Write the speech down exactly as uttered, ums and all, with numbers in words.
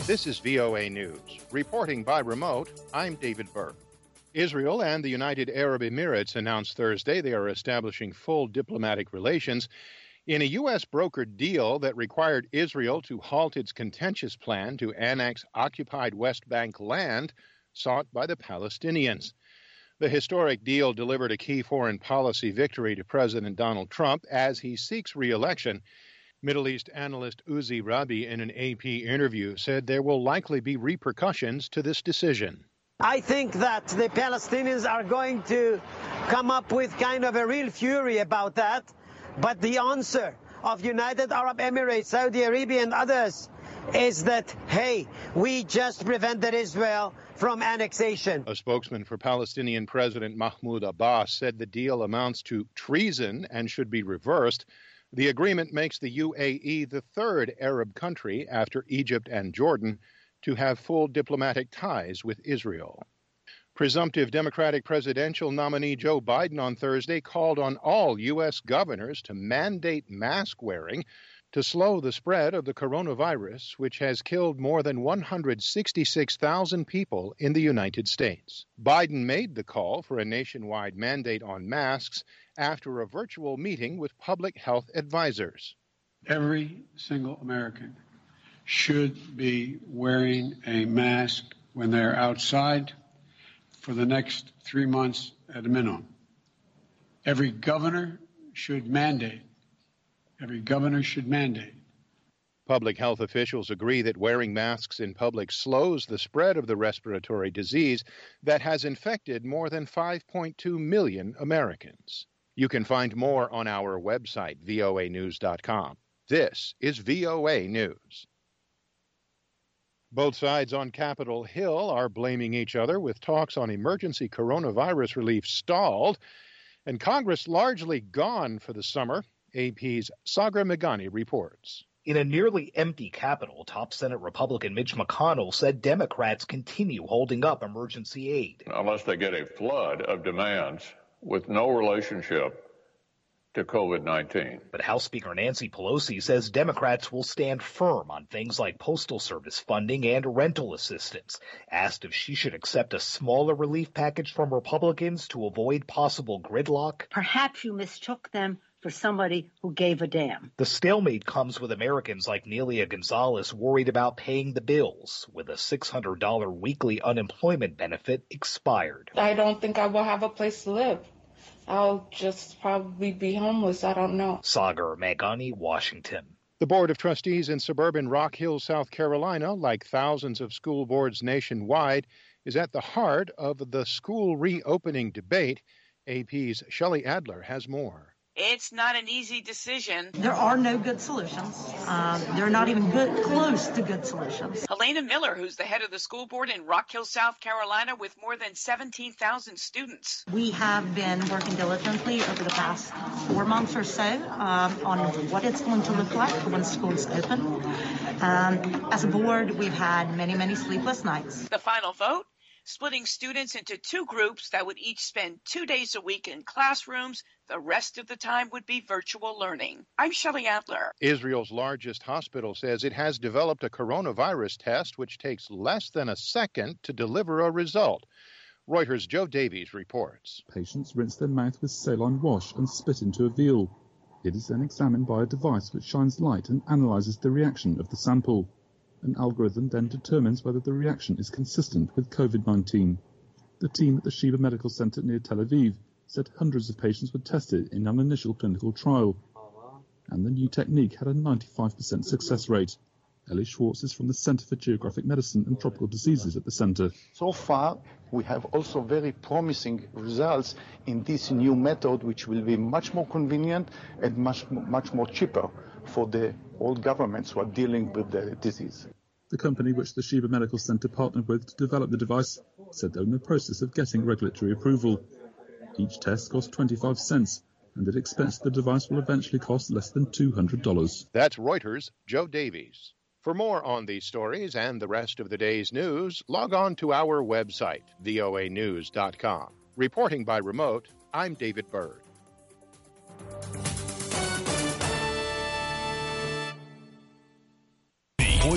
This is V O A News. Reporting by remote, I'm David Burke. Israel and the United Arab Emirates announced Thursday they are establishing full diplomatic relations in a U S brokered deal that required Israel to halt its contentious plan to annex occupied West Bank land sought by the Palestinians. The historic deal delivered a key foreign policy victory to President Donald Trump as he seeks re-election. Middle East analyst Uzi Rabi, in an A P interview, said there will likely be repercussions to this decision. I think that the Palestinians are going to come up with kind of a real fury about that. But the answer of United Arab Emirates, Saudi Arabia, and others is that, hey, we just prevented Israel from annexation. A spokesman for Palestinian President Mahmoud Abbas said the deal amounts to treason and should be reversed. The agreement makes the U A E the third Arab country after Egypt and Jordan to have full diplomatic ties with Israel. Presumptive Democratic presidential nominee Joe Biden on Thursday called on all U S governors to mandate mask wearing to slow the spread of the coronavirus, which has killed more than one hundred sixty-six thousand people in the United States. Biden made the call for a nationwide mandate on masks after a virtual meeting with public health advisors. Every single American should be wearing a mask when they're outside for the next three months at a minimum. Every governor should mandate. Every governor should mandate. Public health officials agree that wearing masks in public slows the spread of the respiratory disease that has infected more than five point two million Americans. You can find more on our website, V O A news dot com. This is V O A News. Both sides on Capitol Hill are blaming each other, with talks on emergency coronavirus relief stalled, and Congress largely gone for the summer. A P's Sagar Meghani reports. In a nearly empty Capitol, top Senate Republican Mitch McConnell said Democrats continue holding up emergency aid. Unless they get a flood of demands with no relationship to COVID nineteen. But House Speaker Nancy Pelosi says Democrats will stand firm on things like Postal Service funding and rental assistance. Asked if she should accept a smaller relief package from Republicans to avoid possible gridlock. Perhaps you mistook them for somebody who gave a damn. The stalemate comes with Americans like Nelia Gonzalez worried about paying the bills, with a six hundred dollars weekly unemployment benefit expired. I don't think I will have a place to live. I'll just probably be homeless. I don't know. Sagar Meghani, Washington. The Board of Trustees in suburban Rock Hill, South Carolina, like thousands of school boards nationwide, is at the heart of the school reopening debate. A P's Shelley Adler has more. It's not an easy decision. There are no good solutions. Um, they're not even good, close to good solutions. Helena Miller, who's the head of the school board in Rock Hill, South Carolina, with more than seventeen thousand students. We have been working diligently over the past four months or so um, on what it's going to look like when schools open. Um, as a board, we've had many, many sleepless nights. The final vote? Splitting students into two groups that would each spend two days a week in classrooms. The rest of the time would be virtual learning. I'm Shelley Adler. Israel's largest hospital says it has developed a coronavirus test which takes less than a second to deliver a result. Reuters' Joe Davies reports. Patients rinse their mouth with saline wash and spit into a veal. It is then examined by a device which shines light and analyzes the reaction of the sample. An algorithm then determines whether the reaction is consistent with COVID nineteen. The team at the Sheba Medical Center near Tel Aviv said hundreds of patients were tested in an initial clinical trial, and the new technique had a ninety-five percent success rate. Ellie Schwartz is from the Center for Geographic Medicine and Tropical Diseases at the center. So far, we have also very promising results in this new method, which will be much more convenient and much, much more cheaper for the old governments who are dealing with the disease. The company which the Sheba Medical Center partnered with to develop the device said they're in the process of getting regulatory approval. Each test costs twenty-five cents, and it expects the device will eventually cost less than two hundred dollars. That's Reuters' Joe Davies. For more on these stories and the rest of the day's news, log on to our website, V O A news dot com. Reporting by remote, I'm David Byrd.